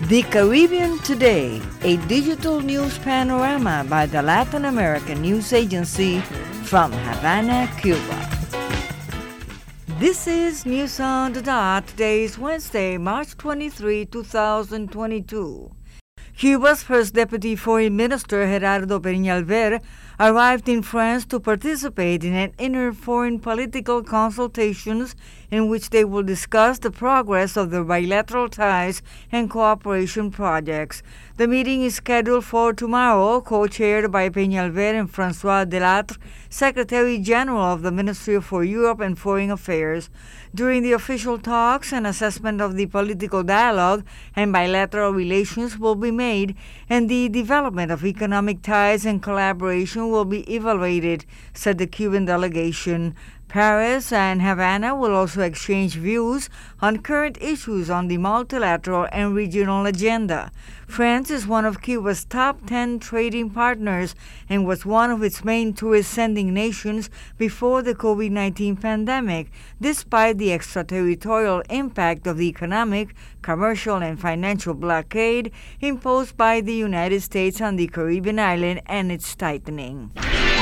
The Caribbean Today, a digital news panorama by the Latin American News Agency from Havana, Cuba. This is News on the Dot. Today is Wednesday, March 23, 2022. Cuba's first Deputy Foreign Minister, Gerardo Peñalver, arrived in France to participate in an inner foreign political consultations in which they will discuss the progress of their bilateral ties and cooperation projects. The meeting is scheduled for tomorrow, co-chaired by Peñalver and François Delattre, Secretary General of the Ministry for Europe and Foreign Affairs. During the official talks, an assessment of the political dialogue and bilateral relations will be made, and the development of economic ties and collaboration will be evaluated, said the Cuban delegation. Paris and Havana will also exchange views on current issues on the multilateral and regional agenda. France is one of Cuba's top 10 trading partners and was one of its main tourist-sending nations before the COVID-19 pandemic, despite the extraterritorial impact of the economic, commercial, and financial blockade imposed by the United States on the Caribbean island and its tightening.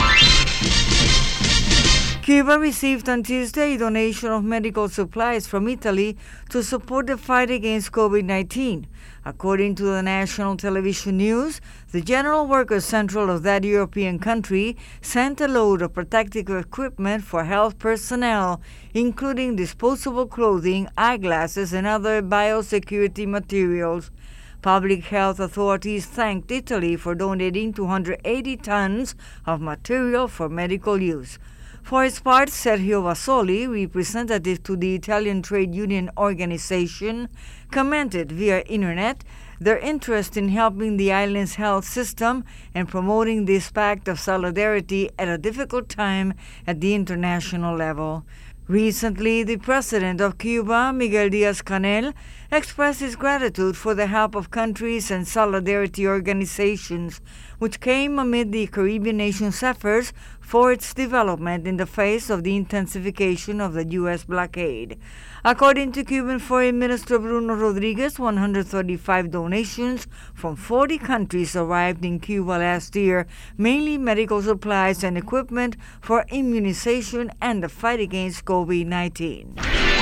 Cuba received on Tuesday a donation of medical supplies from Italy to support the fight against COVID-19. According to the national television news, the General Workers Central of that European country sent a load of protective equipment for health personnel, including disposable clothing, eyeglasses, and other biosecurity materials. Public health authorities thanked Italy for donating 280 tons of material for medical use. For his part, Sergio Vasoli, representative to the Italian Trade Union Organization, commented via internet their interest in helping the island's health system and promoting this pact of solidarity at a difficult time at the international level. Recently, the president of Cuba, Miguel Díaz-Canel, expressed his gratitude for the help of countries and solidarity organizations, which came amid the Caribbean nation's efforts for its development in the face of the intensification of the U.S. blockade. According to Cuban Foreign Minister Bruno Rodriguez, 135 donations from 40 countries arrived in Cuba last year, mainly medical supplies and equipment for immunization and the fight against COVID-19.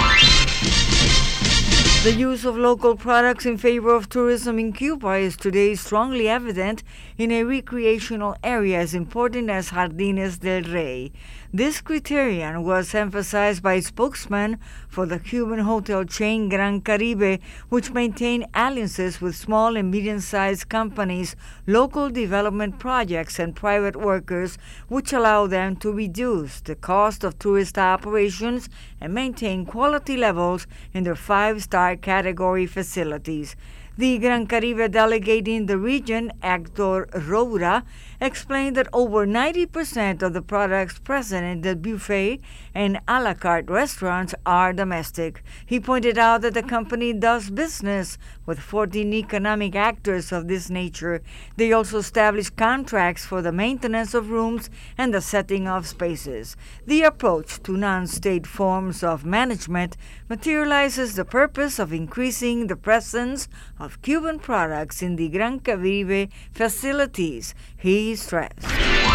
The use of local products in favor of tourism in Cuba is today strongly evident in a recreational area as important as Jardines del Rey. This criterion was emphasized by spokesman for the Cuban hotel chain Gran Caribe, which maintained alliances with small and medium-sized companies, local development projects, and private workers, which allow them to reduce the cost of tourist operations and maintain quality levels in their five-star category facilities. The Gran Caribe delegate in the region, Hector Roura, explained that over 90% of the products present in the buffet and a la carte restaurants are domestic. He pointed out that the company does business with 14 economic actors of this nature. They also establish contracts for the maintenance of rooms and the setting of spaces. The approach to non-state forms of management materializes the purpose of increasing the presence of Cuban products in the Gran Caribe facilities, he stressed.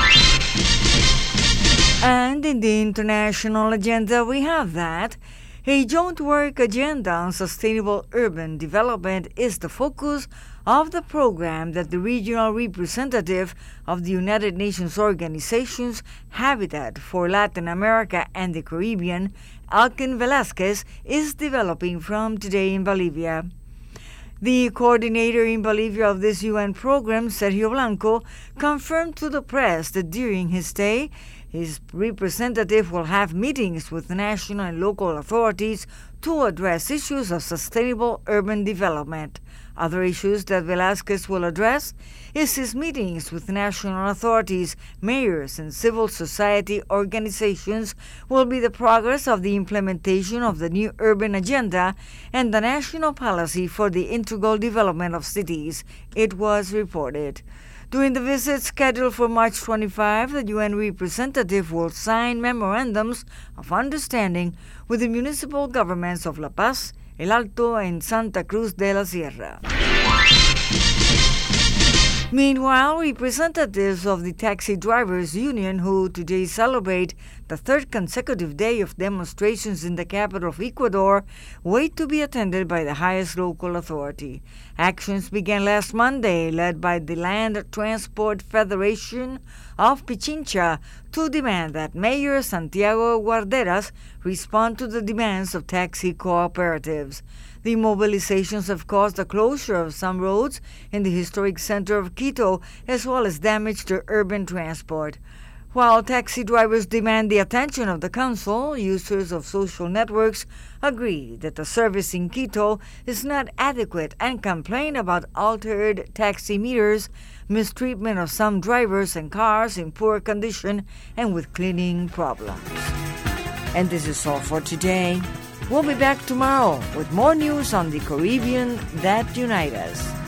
And in the international agenda, we have that a joint work agenda on sustainable urban development is the focus of the program that the regional representative of the United Nations organizations Habitat for Latin America and the Caribbean, Elkin Velasquez, is developing from today in Bolivia. The coordinator in Bolivia of this UN program, Sergio Blanco, confirmed to the press that during his stay, his representative will have meetings with national and local authorities to address issues of sustainable urban development. Other issues that Velasquez will address is his meetings with national authorities, mayors, and civil society organizations will be the progress of the implementation of the new urban agenda and the national policy for the integral development of cities, it was reported. During the visit scheduled for March 25, the UN representative will sign memorandums of understanding with the municipal governments of La Paz, El Alto, and Santa Cruz de la Sierra. Meanwhile, representatives of the Taxi Drivers Union, who today celebrate the third consecutive day of demonstrations in the capital of Ecuador, wait to be attended by the highest local authority. Actions began last Monday, led by the Land Transport Federation of Pichincha, to demand that Mayor Santiago Guarderas respond to the demands of taxi cooperatives. The mobilizations have caused the closure of some roads in the historic center of Quito, as well as damage to urban transport. While taxi drivers demand the attention of the council, users of social networks agree that the service in Quito is not adequate and complain about altered taxi meters, mistreatment of some drivers and cars in poor condition, and with cleaning problems. And this is all for today. We'll be back tomorrow with more news on the Caribbean that unite us.